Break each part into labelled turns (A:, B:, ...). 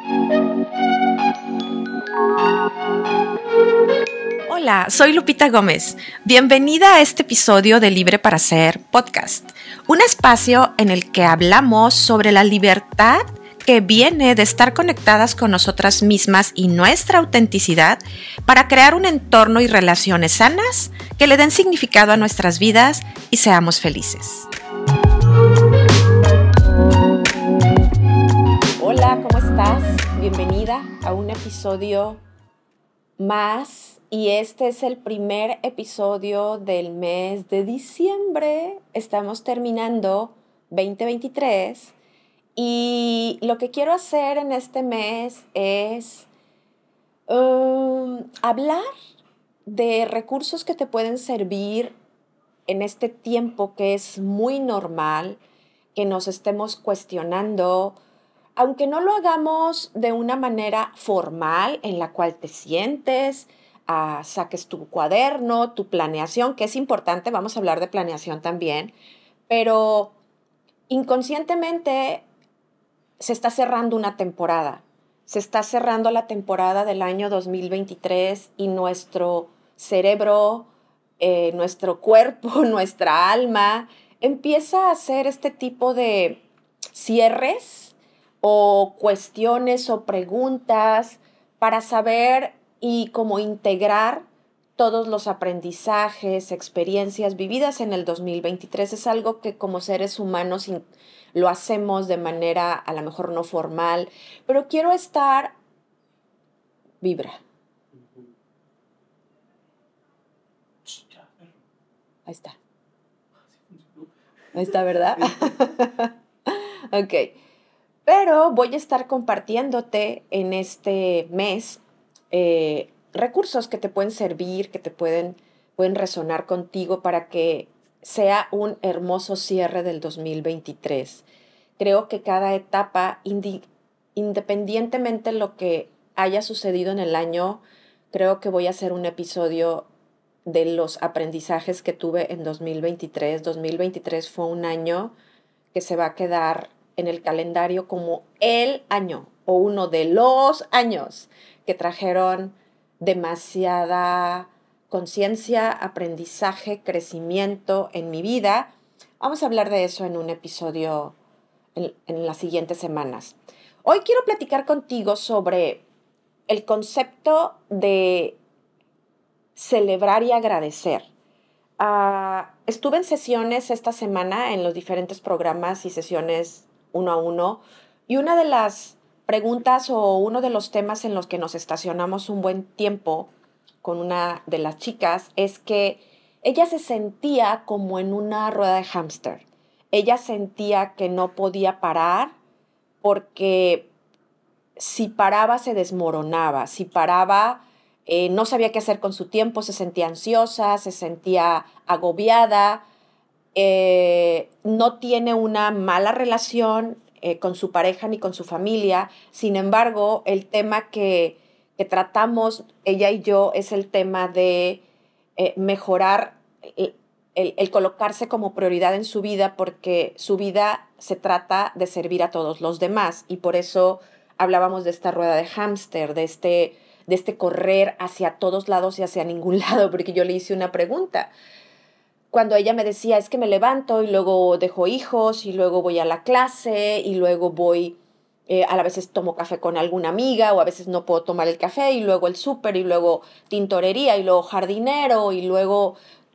A: Hola, soy Lupita Gómez. Bienvenida a este episodio de Libre para Ser podcast, un espacio en el que hablamos sobre la libertad que viene de estar conectadas con nosotras mismas y nuestra autenticidad para crear un entorno y relaciones sanas que le den significado a nuestras vidas y seamos felices. Hola, ¿cómo estás? Bienvenida a un episodio más y este es el primer episodio del mes de diciembre. Estamos terminando 2023 y lo que quiero hacer en este mes es hablar de recursos que te pueden servir en este tiempo que es muy normal, que nos estemos cuestionando, aunque no lo hagamos de una manera formal en la cual te sientes, saques tu cuaderno, tu planeación, que es importante, vamos a hablar de planeación también, pero inconscientemente se está cerrando una temporada. Se está cerrando la temporada del año 2023 y nuestro cerebro, nuestro cuerpo, nuestra alma empieza a hacer este tipo de cierres o cuestiones o preguntas para saber y cómo integrar todos los aprendizajes, experiencias vividas en el 2023. Es algo que como seres humanos lo hacemos de manera a lo mejor no formal, pero quiero estar vibra. Ahí está. Ahí está, ¿verdad? Ok. Pero voy a estar compartiéndote en este mes recursos que te pueden servir, que te pueden resonar contigo para que sea un hermoso cierre del 2023. Creo que cada etapa, independientemente de lo que haya sucedido en el año, creo que voy a hacer un episodio de los aprendizajes que tuve en 2023. 2023 fue un año que se va a quedar en el calendario como el año o uno de los años que trajeron demasiada conciencia, aprendizaje, crecimiento en mi vida. Vamos a hablar de eso en un episodio en las siguientes semanas. Hoy quiero platicar contigo sobre el concepto de celebrar y agradecer. Estuve en sesiones esta semana en los diferentes programas y sesiones uno a uno y una de las preguntas o uno de los temas en los que nos estacionamos un buen tiempo con una de las chicas es que ella se sentía como en una rueda de hámster. Ella sentía que no podía parar porque si paraba se desmoronaba, si paraba no sabía qué hacer con su tiempo, se sentía ansiosa, se sentía agobiada, no tiene una mala relación con su pareja ni con su familia. Sin embargo, el tema que tratamos ella y yo es el tema de mejorar el colocarse como prioridad en su vida, porque su vida se trata de servir a todos los demás y por eso hablábamos de esta rueda de hámster, de este correr hacia todos lados y hacia ningún lado, porque yo le hice una pregunta. Cuando ella me decía, es que me levanto y luego dejo hijos y luego voy a la clase y luego voy, a veces tomo café con alguna amiga o a veces no puedo tomar el café y luego el súper y luego tintorería y luego jardinero y luego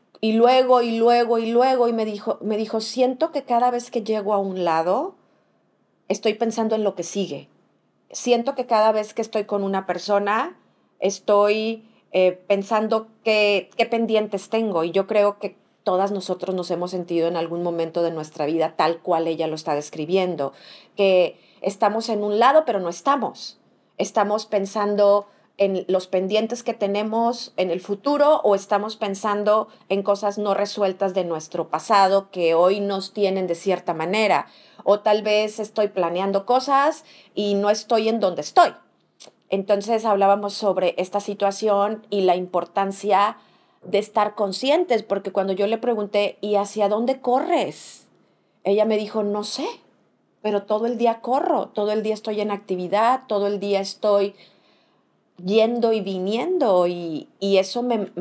A: y me dijo, siento que cada vez que llego a un lado estoy pensando en lo que sigue. Siento que cada vez que estoy con una persona estoy pensando qué pendientes tengo y yo creo que todas nosotros nos hemos sentido en algún momento de nuestra vida tal cual ella lo está describiendo, que estamos en un lado pero no estamos. Estamos pensando en los pendientes que tenemos en el futuro o estamos pensando en cosas no resueltas de nuestro pasado que hoy nos tienen de cierta manera. O tal vez estoy planeando cosas y no estoy en donde estoy. Entonces hablábamos sobre esta situación y la importancia de estar conscientes, porque cuando yo le pregunté, ¿y hacia dónde corres? Ella me dijo, no sé. pero todo el día corro, todo el día estoy en actividad, todo el día estoy yendo y viniendo y eso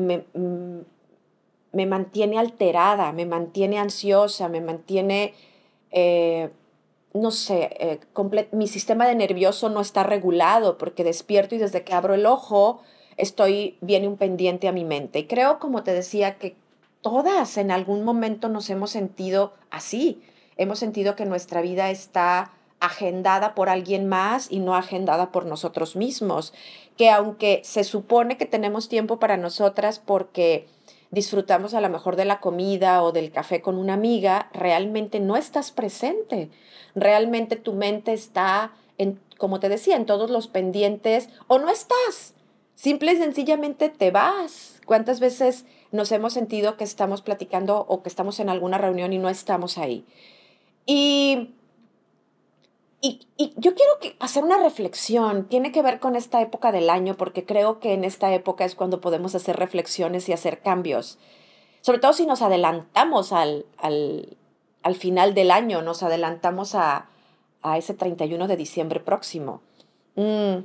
A: me mantiene alterada, me mantiene ansiosa, me mantiene, eh, no sé, mi sistema de nervioso no está regulado porque despierto y desde que abro el ojo viene un pendiente a mi mente. Y creo, como te decía, que todas en algún momento nos hemos sentido así. Hemos sentido que nuestra vida está agendada por alguien más y no agendada por nosotros mismos. Que aunque se supone que tenemos tiempo para nosotras porque disfrutamos a lo mejor de la comida o del café con una amiga, realmente no estás presente. Realmente tu mente está, como te decía, en todos los pendientes o no estás. Simple y sencillamente te vas. ¿Cuántas veces nos hemos sentido que estamos platicando o que estamos en alguna reunión y no estamos ahí? Y, y yo quiero hacer una reflexión. Tiene que ver con esta época del año porque creo que en esta época es cuando podemos hacer reflexiones y hacer cambios. Sobre todo si nos adelantamos al final del año, nos adelantamos a ese 31 de diciembre próximo. Mm,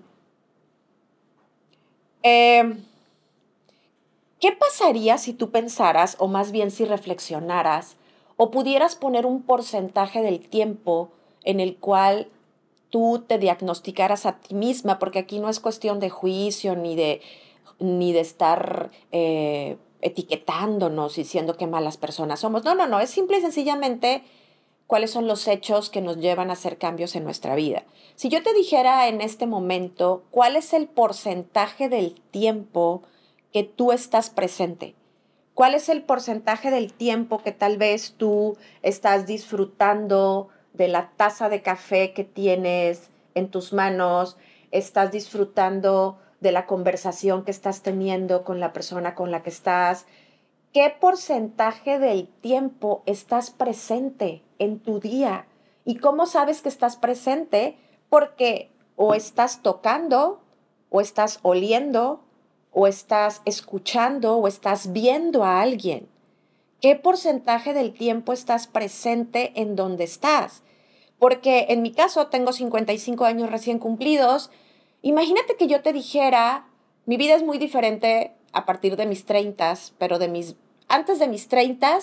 A: eh, ¿Qué pasaría si tú pensaras, o más bien si reflexionaras, o pudieras poner un porcentaje del tiempo en el cual tú te diagnosticaras a ti misma? Porque aquí no es cuestión de juicio ni de estar etiquetándonos, diciendo qué malas personas somos. No, no, no, es simple y sencillamente cuáles son los hechos que nos llevan a hacer cambios en nuestra vida. Si yo te dijera en este momento cuál es el porcentaje del tiempo que tú estás presente, cuál es el porcentaje del tiempo que tal vez tú estás disfrutando de la taza de café que tienes en tus manos, estás disfrutando de la conversación que estás teniendo con la persona con la que estás, ¿qué porcentaje del tiempo estás presente en tu día? ¿Y cómo sabes que estás presente? Porque o estás tocando, o estás oliendo, o estás escuchando, o estás viendo a alguien. ¿Qué porcentaje del tiempo estás presente en donde estás? Porque en mi caso tengo 55 años recién cumplidos. Imagínate que yo te dijera, mi vida es muy diferente a partir de mis 30, pero antes de mis 30,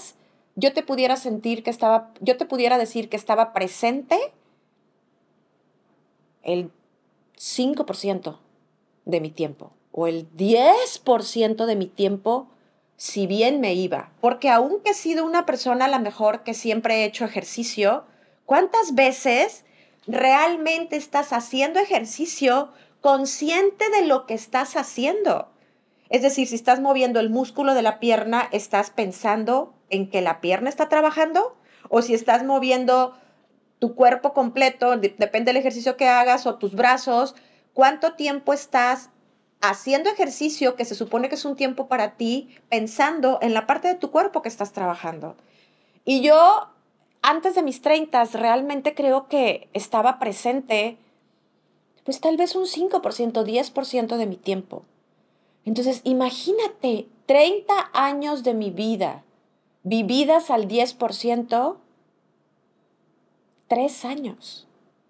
A: yo te pudiera decir que estaba presente el 5% de mi tiempo o el 10% de mi tiempo, si bien me iba. Porque aunque he sido una persona a lo mejor que siempre he hecho ejercicio, ¿cuántas veces realmente estás haciendo ejercicio consciente de lo que estás haciendo? Es decir, si estás moviendo el músculo de la pierna, ¿estás pensando en que la pierna está trabajando? O si estás moviendo tu cuerpo completo, depende del ejercicio que hagas, o tus brazos, ¿cuánto tiempo estás haciendo ejercicio que se supone que es un tiempo para ti, pensando en la parte de tu cuerpo que estás trabajando? Y yo, antes de mis 30, realmente creo que estaba presente, pues tal vez un 5%, 10% de mi tiempo. Entonces, imagínate, 30 años de mi vida vividas al 10%, 3 años.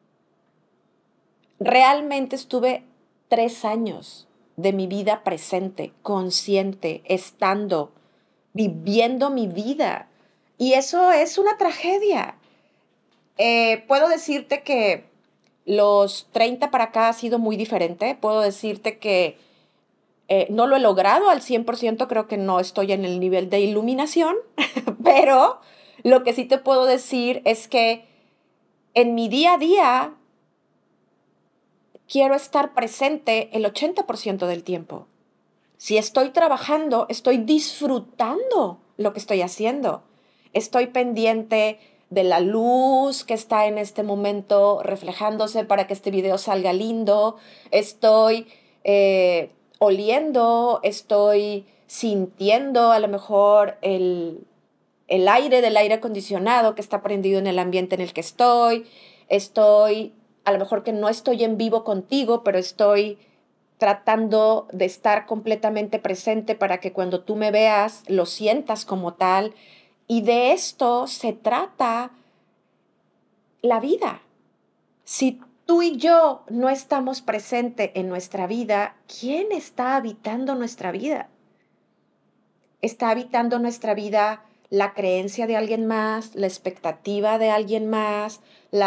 A: Realmente estuve 3 años de mi vida presente, consciente, estando, viviendo mi vida. Y eso es una tragedia. Puedo decirte que los 30 para acá ha sido muy diferente. Puedo decirte que no lo he logrado al 100%, creo que no estoy en el nivel de iluminación, pero lo que sí te puedo decir es que en mi día a día quiero estar presente el 80% del tiempo. Si estoy trabajando, estoy disfrutando lo que estoy haciendo. Estoy pendiente de la luz que está en este momento reflejándose para que este video salga lindo. Estoy oliendo, estoy sintiendo a lo mejor el aire del aire acondicionado que está prendido en el ambiente en el que estoy. Estoy, a lo mejor que no estoy en vivo contigo, pero estoy tratando de estar completamente presente para que cuando tú me veas lo sientas como tal. Y de esto se trata la vida. Si tú y yo no estamos presentes en nuestra vida, ¿quién está habitando nuestra vida? ¿Está habitando nuestra vida la creencia de alguien más, la expectativa de alguien más,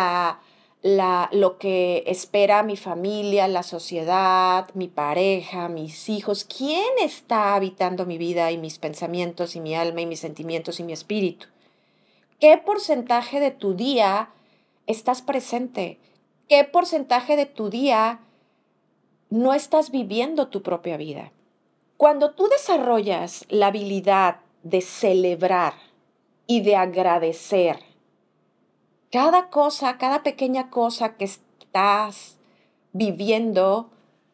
A: lo que espera mi familia, la sociedad, mi pareja, mis hijos? ¿Quién está habitando mi vida y mis pensamientos y mi alma y mis sentimientos y mi espíritu? ¿Qué porcentaje de tu día estás presente? ¿Qué porcentaje de tu día no estás viviendo tu propia vida? Cuando tú desarrollas la habilidad de celebrar y de agradecer cada cosa, cada pequeña cosa que estás viviendo,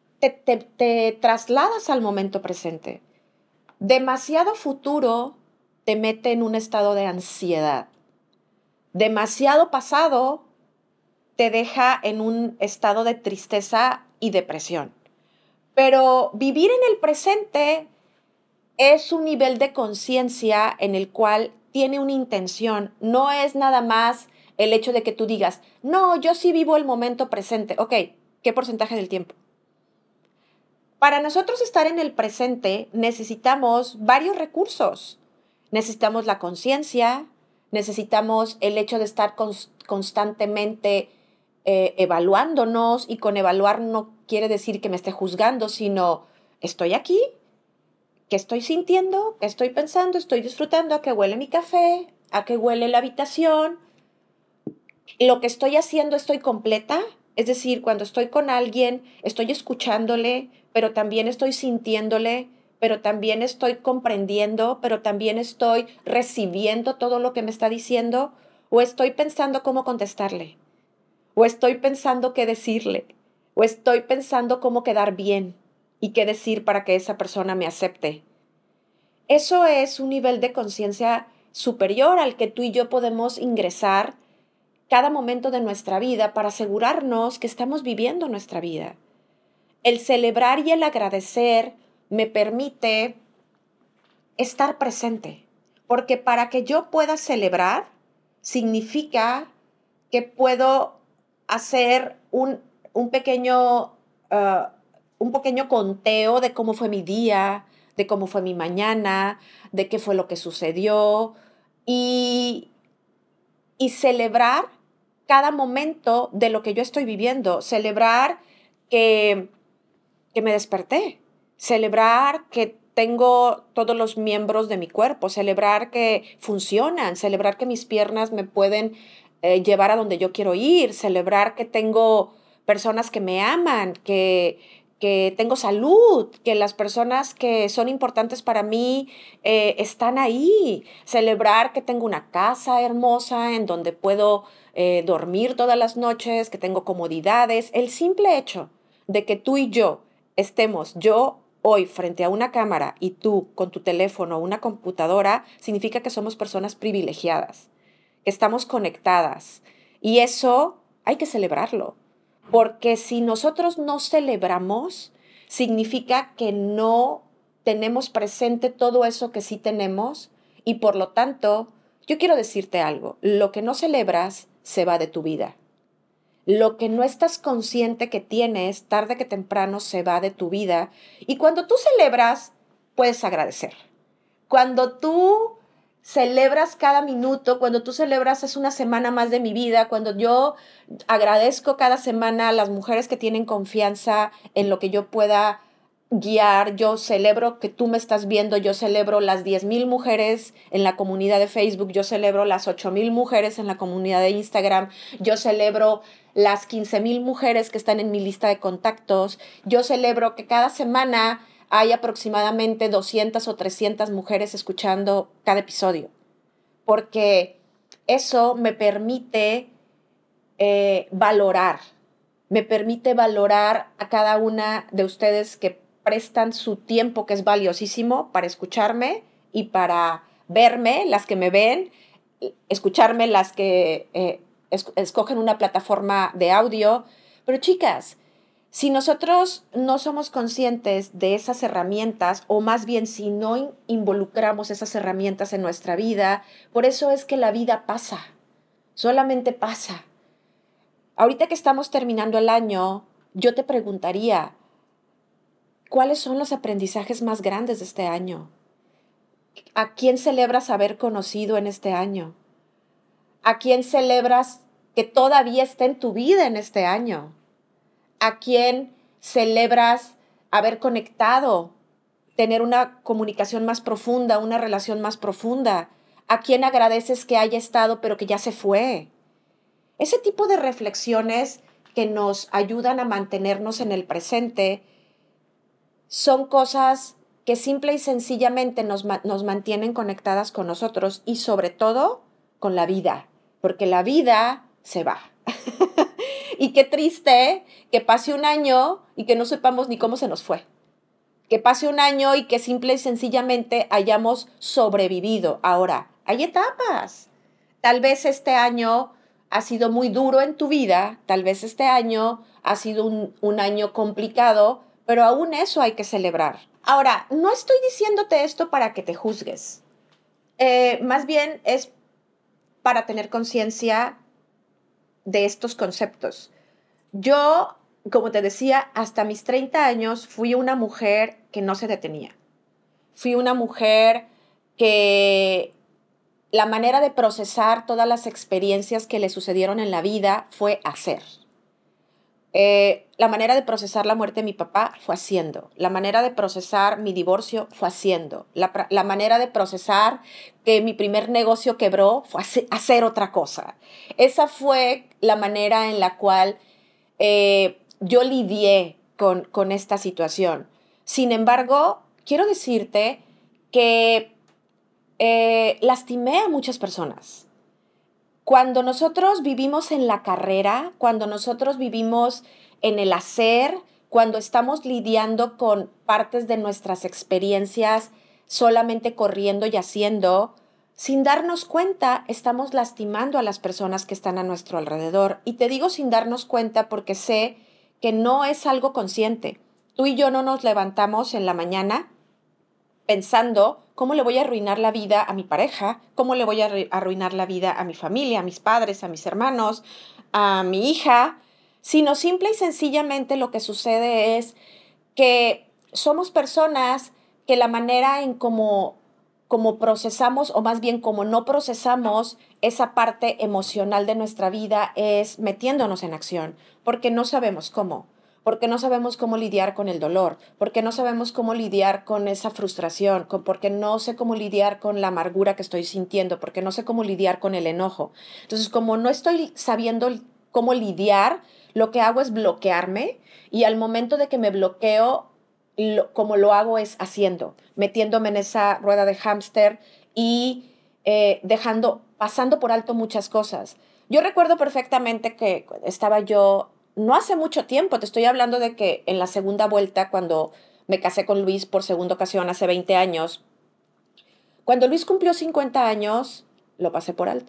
A: te trasladas al momento presente. Demasiado futuro te mete en un estado de ansiedad. Demasiado pasado te deja en un estado de tristeza y depresión. Pero vivir en el presente es un nivel de conciencia en el cual tiene una intención. No es nada más el hecho de que tú digas, no, yo sí vivo el momento presente. Ok, ¿qué porcentaje del tiempo? Para nosotros estar en el presente necesitamos varios recursos. Necesitamos la conciencia, necesitamos el hecho de estar constantemente evaluándonos, y con evaluar no quiere decir que me esté juzgando, sino estoy aquí, qué estoy sintiendo, qué estoy pensando, estoy disfrutando, a qué huele mi café, a qué huele la habitación, lo que estoy haciendo, estoy completa. Es decir, cuando estoy con alguien, estoy escuchándole, pero también estoy sintiéndole, pero también estoy comprendiendo, pero también estoy recibiendo todo lo que me está diciendo, o estoy pensando cómo contestarle, o estoy pensando qué decirle, o estoy pensando cómo quedar bien y qué decir para que esa persona me acepte. Eso es un nivel de conciencia superior al que tú y yo podemos ingresar cada momento de nuestra vida para asegurarnos que estamos viviendo nuestra vida. El celebrar y el agradecer me permite estar presente, porque para que yo pueda celebrar significa que puedo hacer un pequeño, uh, un pequeño conteo de cómo fue mi día, de cómo fue mi mañana, de qué fue lo que sucedió, y, y celebrar cada momento de lo que yo estoy viviendo, celebrar que, que me desperté, celebrar que tengo todos los miembros de mi cuerpo, celebrar que funcionan, celebrar que mis piernas me pueden llevar a donde yo quiero ir, celebrar que tengo personas que me aman, que tengo salud, que las personas que son importantes para mí están ahí, celebrar que tengo una casa hermosa en donde puedo dormir todas las noches, que tengo comodidades. El simple hecho de que tú y yo estemos, yo hoy frente a una cámara y tú con tu teléfono o una computadora, significa que somos personas privilegiadas, que estamos conectadas. Y eso hay que celebrarlo, porque si nosotros no celebramos, significa que no tenemos presente todo eso que sí tenemos, y por lo tanto, yo quiero decirte algo, lo que no celebras se va de tu vida. Lo que no estás consciente que tienes, tarde que temprano se va de tu vida. Y cuando tú celebras, puedes agradecer. Cuando tú celebras cada minuto, cuando tú celebras es una semana más de mi vida, cuando yo agradezco cada semana a las mujeres que tienen confianza en lo que yo pueda guiar, yo celebro que tú me estás viendo, yo celebro las 10,000 mujeres en la comunidad de Facebook, yo celebro las 8,000 mujeres en la comunidad de Instagram, yo celebro las 15,000 mujeres que están en mi lista de contactos, yo celebro que cada semana hay aproximadamente 200 o 300 mujeres escuchando cada episodio, porque eso valorar, me permite valorar a cada una de ustedes que prestan su tiempo, que es valiosísimo, para escucharme y para verme, las que me ven, escucharme las que escogen una plataforma de audio. Pero chicas, si nosotros no somos conscientes de esas herramientas, o más bien si no involucramos esas herramientas en nuestra vida, por eso es que la vida pasa, solamente pasa. Ahorita que estamos terminando el año, yo te preguntaría, ¿cuáles son los aprendizajes más grandes de este año? ¿A quién celebras haber conocido en este año? ¿A quién celebras que todavía está en tu vida en este año? ¿A quién celebras haber conectado, tener una comunicación más profunda, una relación más profunda? ¿A quién agradeces que haya estado pero que ya se fue? Ese tipo de reflexiones que nos ayudan a mantenernos en el presente son cosas que simple y sencillamente nos mantienen conectadas con nosotros y sobre todo con la vida, porque la vida se va. Y qué triste que pase un año y que no sepamos ni cómo se nos fue. Que pase un año y que simple y sencillamente hayamos sobrevivido. Ahora, hay etapas. Tal vez este año ha sido muy duro en tu vida, tal vez este año ha sido un año complicado, pero aún eso hay que celebrar. Ahora, no estoy diciéndote esto para que te juzgues. Más bien es para tener conciencia de estos conceptos. Yo, como te decía, hasta mis 30 años fui una mujer que no se detenía. Fui una mujer que la manera de procesar todas las experiencias que le sucedieron en la vida fue hacer. La manera de procesar la muerte de mi papá fue haciendo. La manera de procesar mi divorcio fue haciendo. La manera de procesar que mi primer negocio quebró fue hacer otra cosa. Esa fue la manera en la cual yo lidié con esta situación. Sin embargo, quiero decirte que lastimé a muchas personas. Cuando nosotros vivimos en la carrera, cuando nosotros vivimos en el hacer, cuando estamos lidiando con partes de nuestras experiencias solamente corriendo y haciendo, sin darnos cuenta, estamos lastimando a las personas que están a nuestro alrededor. Y te digo sin darnos cuenta porque sé que no es algo consciente. Tú y yo no nos levantamos en la mañana pensando cómo le voy a arruinar la vida a mi pareja, cómo le voy a arruinar la vida a mi familia, a mis padres, a mis hermanos, a mi hija, sino simple y sencillamente lo que sucede es que somos personas que la manera en cómo procesamos, o más bien como no procesamos esa parte emocional de nuestra vida es metiéndonos en acción, porque no sabemos cómo. Porque no sabemos cómo lidiar con el dolor, porque no sabemos cómo lidiar con esa frustración, porque no sé cómo lidiar con la amargura que estoy sintiendo, porque no sé cómo lidiar con el enojo. Entonces, como no estoy sabiendo cómo lidiar, lo que hago es bloquearme y al momento de que me bloqueo, como lo hago es haciendo, metiéndome en esa rueda de hámster y pasando por alto muchas cosas. Yo recuerdo perfectamente que estaba yo no hace mucho tiempo, te estoy hablando de que en la segunda vuelta, cuando me casé con Luis por segunda ocasión hace 20 años, cuando Luis cumplió 50 años, lo pasé por alto.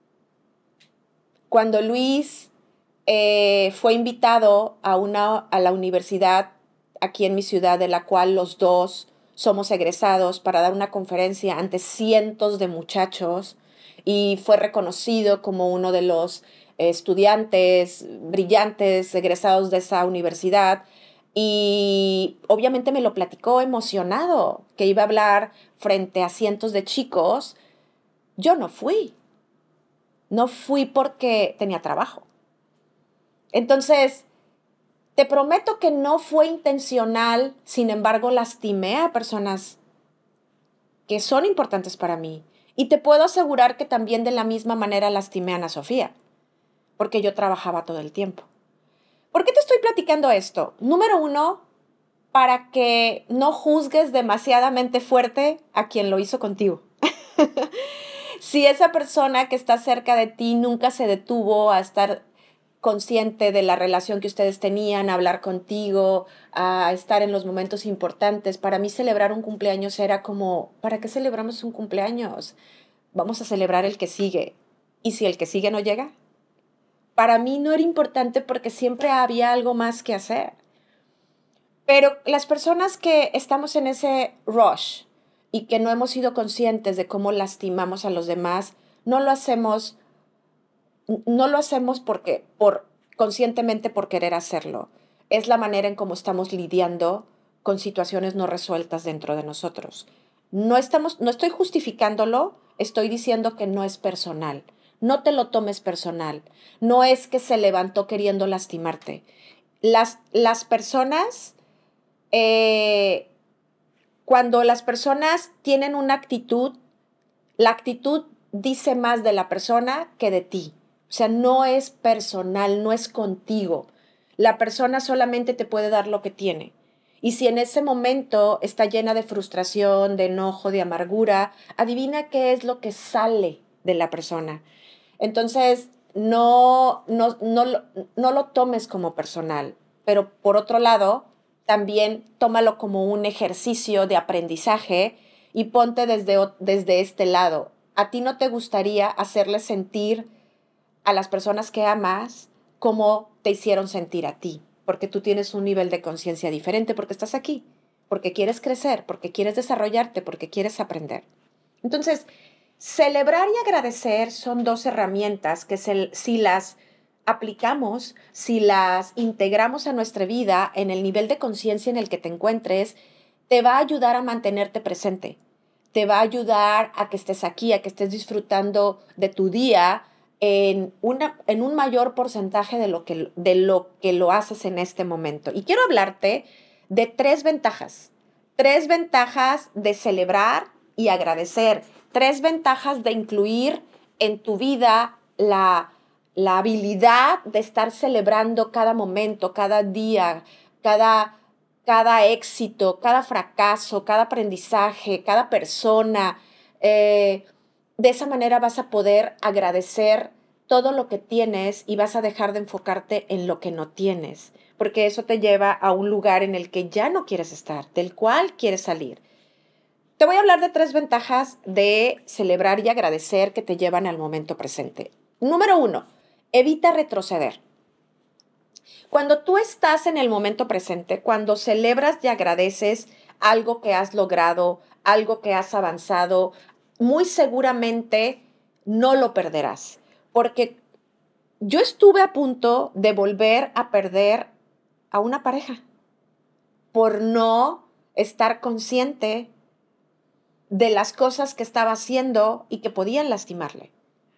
A: Cuando Luis fue invitado a la universidad aquí en mi ciudad, de la cual los dos somos egresados, para dar una conferencia ante cientos de muchachos, y fue reconocido como uno de los estudiantes brillantes egresados de esa universidad. Y obviamente me lo platicó emocionado, que iba a hablar frente a cientos de chicos. Yo no fui. No fui porque tenía trabajo. Entonces, te prometo que no fue intencional, sin embargo, lastimé a personas que son importantes para mí. Y te puedo asegurar que también de la misma manera lastimé a Ana Sofía, porque yo trabajaba todo el tiempo. ¿Por qué te estoy platicando esto? Número uno, para que no juzgues demasiadamente fuerte a quien lo hizo contigo. Si esa persona que está cerca de ti nunca se detuvo a estar consciente de la relación que ustedes tenían, a hablar contigo, a estar en los momentos importantes. Para mí celebrar un cumpleaños era como, ¿para qué celebramos un cumpleaños? Vamos a celebrar el que sigue. ¿Y si el que sigue no llega? Para mí no era importante porque siempre había algo más que hacer. Pero las personas que estamos en ese rush y que no hemos sido conscientes de cómo lastimamos a los demás, no lo hacemos porque conscientemente por querer hacerlo. Es la manera en cómo estamos lidiando con situaciones no resueltas dentro de nosotros. No estoy justificándolo, estoy diciendo que no es personal. No te lo tomes personal. No es que se levantó queriendo lastimarte. Las personas, cuando las personas tienen una actitud, la actitud dice más de la persona que de ti. O sea, no es personal, no es contigo. La persona solamente te puede dar lo que tiene. Y si en ese momento está llena de frustración, de enojo, de amargura, adivina qué es lo que sale de la persona. Entonces, no lo tomes como personal, pero por otro lado, también tómalo como un ejercicio de aprendizaje y ponte desde este lado. ¿A ti no te gustaría hacerle sentir a las personas que amas como te hicieron sentir a ti? Porque tú tienes un nivel de conciencia diferente, porque estás aquí, porque quieres crecer, porque quieres desarrollarte, porque quieres aprender. Entonces, celebrar y agradecer son dos herramientas que si las aplicamos, si las integramos a nuestra vida en el nivel de conciencia en el que te encuentres, te va a ayudar a mantenerte presente, te va a ayudar a que estés aquí, a que estés disfrutando de tu día en un mayor porcentaje de lo que lo haces en este momento. Y quiero hablarte de tres ventajas de celebrar y agradecer, tres ventajas de incluir en tu vida la habilidad de estar celebrando cada momento, cada día, cada éxito, cada fracaso, cada aprendizaje, cada persona. De esa manera vas a poder agradecer todo lo que tienes y vas a dejar de enfocarte en lo que no tienes, porque eso te lleva a un lugar en el que ya no quieres estar, del cual quieres salir. Te voy a hablar de tres ventajas de celebrar y agradecer que te llevan al momento presente. Número 1, evita retroceder. Cuando tú estás en el momento presente, cuando celebras y agradeces algo que has logrado, algo que has avanzado, muy seguramente no lo perderás. Porque yo estuve a punto de volver a perder a una pareja por no estar consciente de las cosas que estaba haciendo y que podían lastimarle.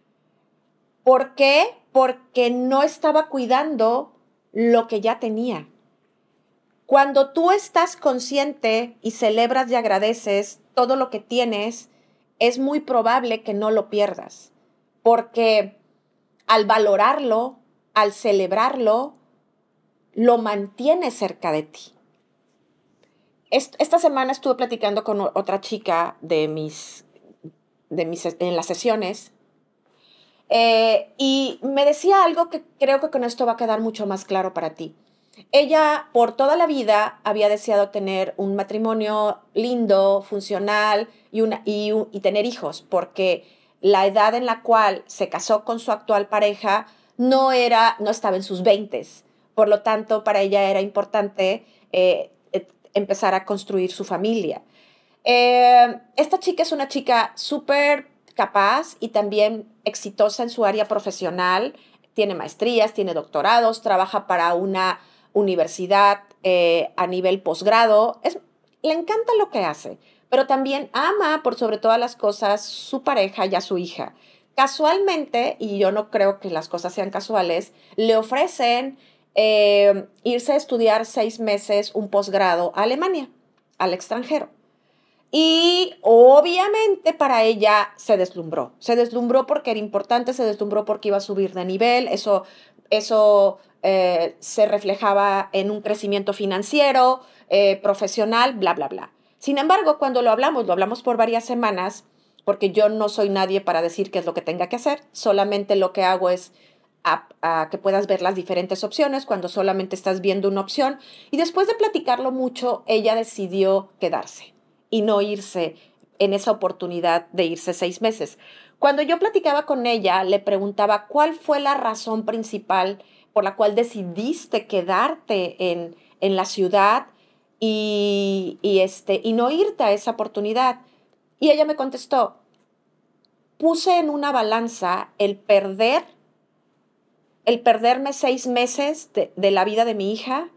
A: ¿Por qué? Porque no estaba cuidando lo que ya tenía. Cuando tú estás consciente y celebras y agradeces todo lo que tienes, es muy probable que no lo pierdas, porque al valorarlo, al celebrarlo, lo mantienes cerca de ti. Esta semana estuve platicando con otra chica en las sesiones y me decía algo que creo que con esto va a quedar mucho más claro para ti. Ella por toda la vida había deseado tener un matrimonio lindo, funcional y tener hijos, porque la edad en la cual se casó con su actual pareja no estaba en sus 20s. Por lo tanto, para ella era importante empezar a construir su familia. Esta chica es una chica súper capaz y también exitosa en su área profesional. Tiene maestrías, tiene doctorados, trabaja para una universidad a nivel posgrado. Le encanta lo que hace, pero también ama por sobre todas las cosas su pareja y a su hija. Casualmente, y yo no creo que las cosas sean casuales, le ofrecen irse a estudiar 6 meses un posgrado a Alemania, al extranjero. Y obviamente para ella se deslumbró. Se deslumbró porque era importante, se deslumbró porque iba a subir de nivel. Eso se reflejaba en un crecimiento financiero, profesional, bla, bla, bla. Sin embargo, cuando lo hablamos por varias semanas, porque yo no soy nadie para decir qué es lo que tenga que hacer. Solamente lo que hago es a que puedas ver las diferentes opciones cuando solamente estás viendo una opción. Y después de platicarlo mucho, ella decidió quedarse y no irse en esa oportunidad de irse 6 meses. Cuando yo platicaba con ella, le preguntaba cuál fue la razón principal por la cual decidiste quedarte en la ciudad y no irte a esa oportunidad. Y ella me contestó, puse en una balanza el perder el perderme 6 meses de la vida de mi hija,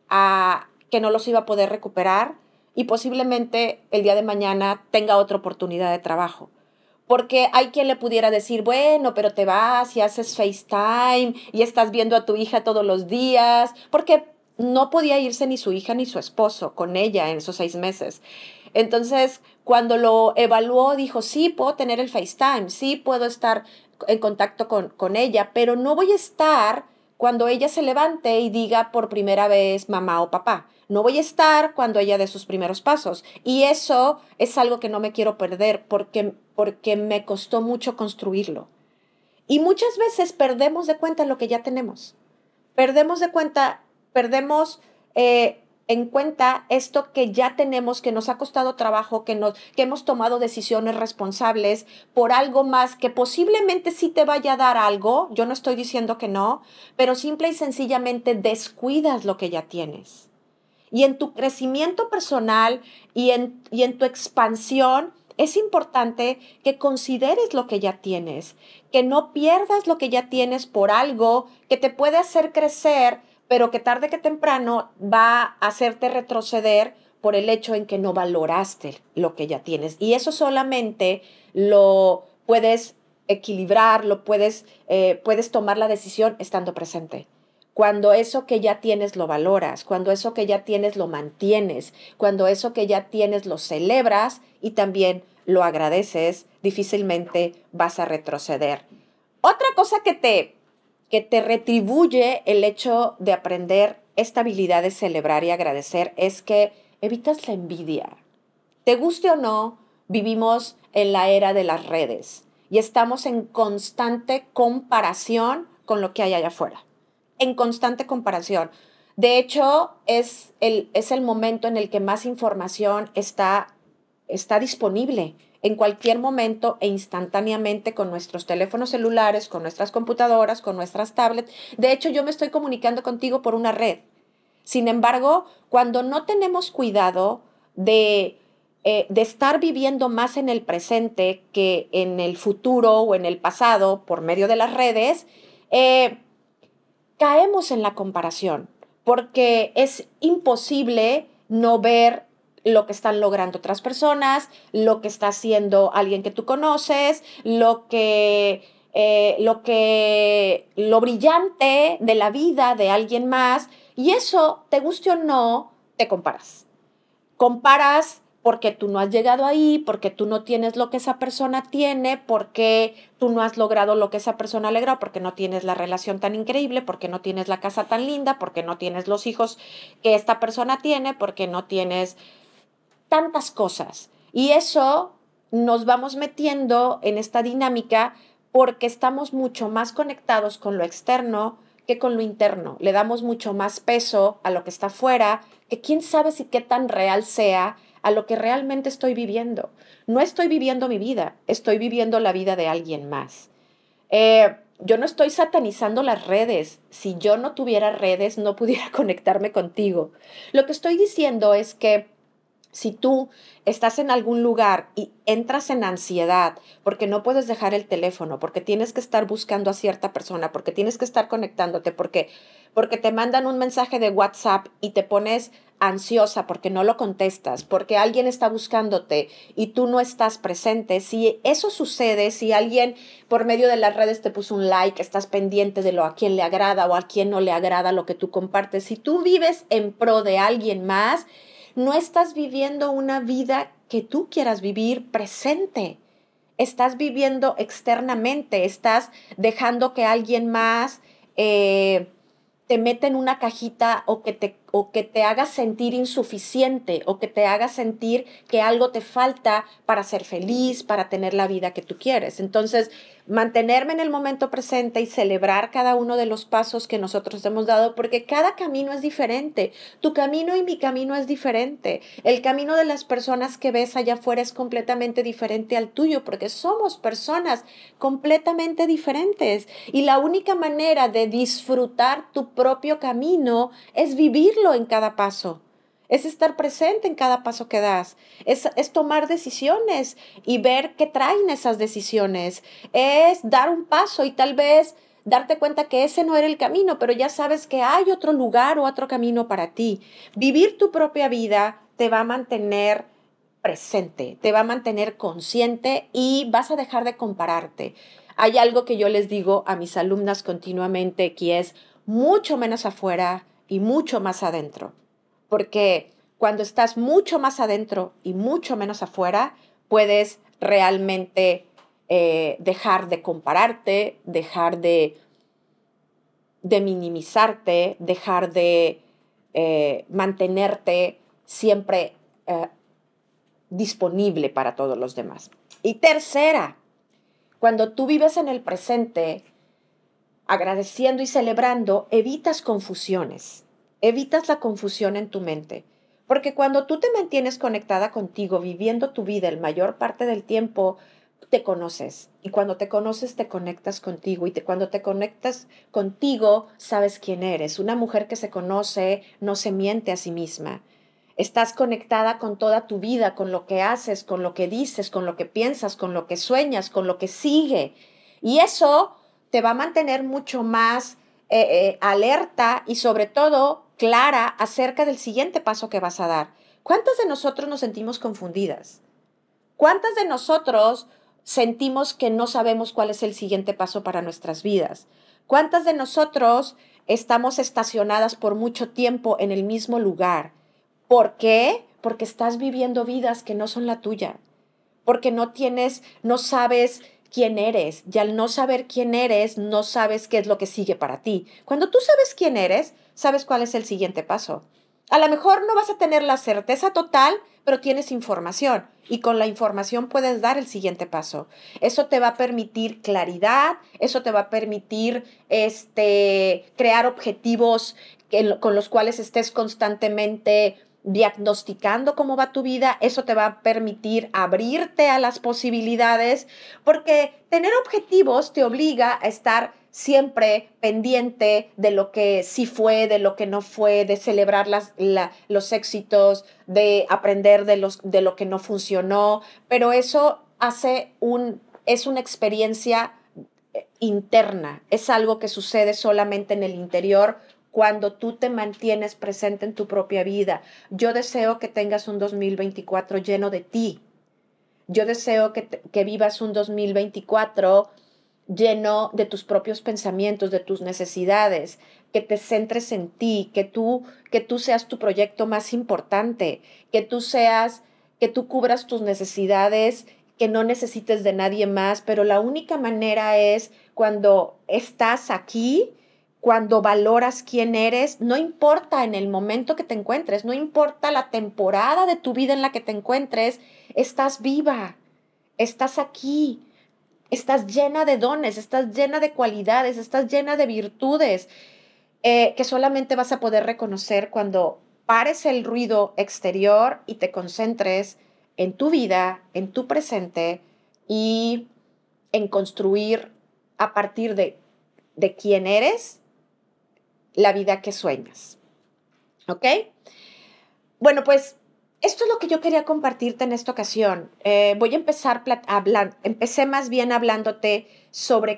A: a que no los iba a poder recuperar y posiblemente el día de mañana tenga otra oportunidad de trabajo. Porque hay quien le pudiera decir, bueno, pero te vas y haces FaceTime y estás viendo a tu hija todos los días, porque no podía irse ni su hija ni su esposo con ella en esos 6 meses. Entonces, cuando lo evaluó, dijo, sí, puedo tener el FaceTime, sí, puedo estar en contacto con ella, pero no voy a estar cuando ella se levante y diga por primera vez mamá o papá. No voy a estar cuando ella dé sus primeros pasos. Y eso es algo que no me quiero perder porque me costó mucho construirlo. Y muchas veces perdemos de cuenta lo que ya tenemos. Perdemos de cuenta, perdemos en cuenta esto que ya tenemos, que nos ha costado trabajo, que hemos tomado decisiones responsables por algo más que posiblemente sí te vaya a dar algo. Yo no estoy diciendo que no, pero simple y sencillamente descuidas lo que ya tienes. Y en tu crecimiento personal y en tu expansión, es importante que consideres lo que ya tienes, que no pierdas lo que ya tienes por algo que te puede hacer crecer, pero que tarde que temprano va a hacerte retroceder por el hecho en que no valoraste lo que ya tienes. Y eso solamente lo puedes equilibrar, puedes tomar la decisión estando presente. Cuando eso que ya tienes lo valoras, cuando eso que ya tienes lo mantienes, cuando eso que ya tienes lo celebras y también lo agradeces, difícilmente vas a retroceder. Otra cosa que te retribuye el hecho de aprender esta habilidad de celebrar y agradecer es que evitas la envidia. Te guste o no, vivimos en la era de las redes y estamos en constante comparación con lo que hay allá afuera, en constante comparación. De hecho, es el momento en el que más información está disponible en cualquier momento e instantáneamente con nuestros teléfonos celulares, con nuestras computadoras, con nuestras tablets. De hecho, yo me estoy comunicando contigo por una red. Sin embargo, cuando no tenemos cuidado de estar viviendo más en el presente que en el futuro o en el pasado por medio de las redes, caemos en la comparación, porque es imposible no ver lo que están logrando otras personas, lo que está haciendo alguien que tú conoces, lo brillante de la vida de alguien más, y eso, te guste o no, te comparas. Comparas porque tú no has llegado ahí, porque tú no tienes lo que esa persona tiene, porque tú no has logrado lo que esa persona ha logrado, porque no tienes la relación tan increíble, porque no tienes la casa tan linda, porque no tienes los hijos que esta persona tiene, porque no tienes tantas cosas. Y eso nos vamos metiendo en esta dinámica porque estamos mucho más conectados con lo externo que con lo interno. Le damos mucho más peso a lo que está afuera, que quién sabe si qué tan real sea a lo que realmente estoy viviendo. No estoy viviendo mi vida, estoy viviendo la vida de alguien más. Yo no estoy satanizando las redes. Si yo no tuviera redes, no pudiera conectarme contigo. Lo que estoy diciendo es que si tú estás en algún lugar y entras en ansiedad porque no puedes dejar el teléfono, porque tienes que estar buscando a cierta persona, porque tienes que estar conectándote, porque te mandan un mensaje de WhatsApp y te pones ansiosa porque no lo contestas, porque alguien está buscándote y tú no estás presente, si eso sucede, si alguien por medio de las redes te puso un like, estás pendiente de lo a quien le agrada o a quien no le agrada lo que tú compartes, si tú vives en pro de alguien más, no estás viviendo una vida que tú quieras vivir presente. Estás viviendo externamente, estás dejando que alguien más te meta en una cajita o que te haga sentir insuficiente o que te haga sentir que algo te falta para ser feliz, para tener la vida que tú quieres. Entonces, mantenerme en el momento presente y celebrar cada uno de los pasos que nosotros hemos dado, porque cada camino es diferente. Tu camino y mi camino es diferente. El camino de las personas que ves allá afuera es completamente diferente al tuyo, porque somos personas completamente diferentes. Y la única manera de disfrutar tu propio camino es vivirlo en cada paso. Es estar presente en cada paso que das, es tomar decisiones y ver qué traen esas decisiones, es dar un paso y tal vez darte cuenta que ese no era el camino, pero ya sabes que hay otro lugar o otro camino para ti. Vivir tu propia vida te va a mantener presente, te va a mantener consciente y vas a dejar de compararte. Hay algo que yo les digo a mis alumnas continuamente, que es mucho menos afuera y mucho más adentro, porque cuando estás mucho más adentro y mucho menos afuera, puedes realmente dejar de compararte, dejar de minimizarte, dejar de mantenerte siempre disponible para todos los demás. Y tercera, cuando tú vives en el presente, agradeciendo y celebrando, evitas confusiones, evitas la confusión en tu mente. Porque cuando tú te mantienes conectada contigo, viviendo tu vida el mayor parte del tiempo, te conoces. Y cuando te conoces, te conectas contigo. Y cuando te conectas contigo, sabes quién eres. Una mujer que se conoce no se miente a sí misma. Estás conectada con toda tu vida, con lo que haces, con lo que dices, con lo que piensas, con lo que sueñas, con lo que sigue. Y eso te va a mantener mucho más alerta y sobre todo clara acerca del siguiente paso que vas a dar. ¿Cuántas de nosotros nos sentimos confundidas? ¿Cuántas de nosotros sentimos que no sabemos cuál es el siguiente paso para nuestras vidas? ¿Cuántas de nosotros estamos estacionadas por mucho tiempo en el mismo lugar? ¿Por qué? Porque estás viviendo vidas que no son la tuya. Porque no sabes quién eres. Y al no saber quién eres, no sabes qué es lo que sigue para ti. Cuando tú sabes quién eres, sabes cuál es el siguiente paso. A lo mejor no vas a tener la certeza total, pero tienes información y con la información puedes dar el siguiente paso. Eso te va a permitir claridad, eso te va a permitir crear objetivos con los cuales estés constantemente diagnosticando cómo va tu vida, eso te va a permitir abrirte a las posibilidades, porque tener objetivos te obliga a estar siempre pendiente de lo que sí fue, de lo que no fue, de celebrar los éxitos, de aprender de lo que no funcionó, pero eso es una experiencia interna, es algo que sucede solamente en el interior cuando tú te mantienes presente en tu propia vida. Yo deseo que tengas un 2024 lleno de ti. Yo deseo que vivas un 2024 lleno de tus propios pensamientos, de tus necesidades, que te centres en ti, que tú seas tu proyecto más importante, que tú cubras tus necesidades, que no necesites de nadie más, pero la única manera es cuando estás aquí, cuando valoras quién eres, no importa en el momento que te encuentres, no importa la temporada de tu vida en la que te encuentres, estás viva, estás aquí. Estás llena de dones, estás llena de cualidades, estás llena de virtudes que solamente vas a poder reconocer cuando pares el ruido exterior y te concentres en tu vida, en tu presente y en construir a partir de quién eres la vida que sueñas. ¿Ok? Bueno, pues esto es lo que yo quería compartirte en esta ocasión. Voy a empezar empecé más bien hablándote sobre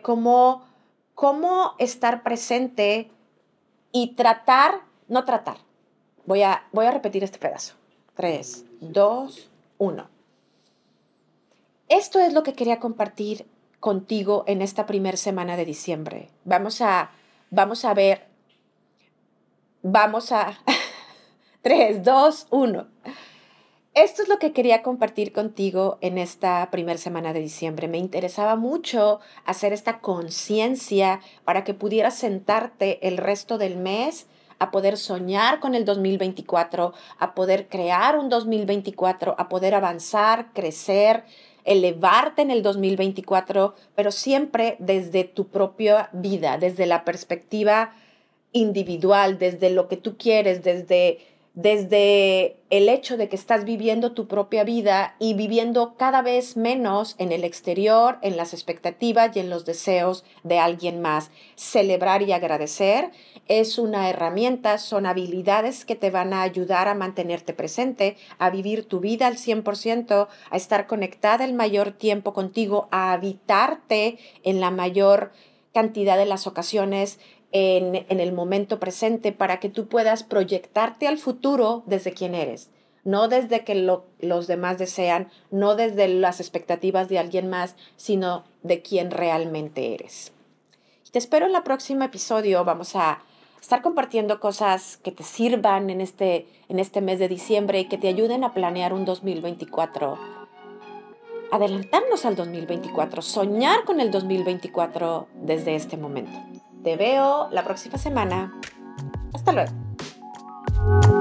A: cómo estar presente y no tratar. Voy a repetir este pedazo. 3, 2, 1. Esto es lo que quería compartir contigo en esta primera semana de diciembre. Vamos a ver, vamos a 3, 2, 1. Esto es lo que quería compartir contigo en esta primera semana de diciembre. Me interesaba mucho hacer esta conciencia para que pudieras sentarte el resto del mes a poder soñar con el 2024, a poder crear un 2024, a poder avanzar, crecer, elevarte en el 2024, pero siempre desde tu propia vida, desde la perspectiva individual, desde lo que tú quieres, desde el hecho de que estás viviendo tu propia vida y viviendo cada vez menos en el exterior, en las expectativas y en los deseos de alguien más. Celebrar y agradecer es una herramienta, son habilidades que te van a ayudar a mantenerte presente, a vivir tu vida al 100%, a estar conectada el mayor tiempo contigo, a habitarte en la mayor cantidad de las ocasiones en el momento presente para que tú puedas proyectarte al futuro desde quién eres, no desde que los demás desean, no desde las expectativas de alguien más, sino de quién realmente eres. Te espero en el próximo episodio. Vamos a estar compartiendo cosas que te sirvan en este mes de diciembre y que te ayuden a planear un 2024. Adelantarnos al 2024, soñar con el 2024 desde este momento. Te veo la próxima semana. Hasta luego.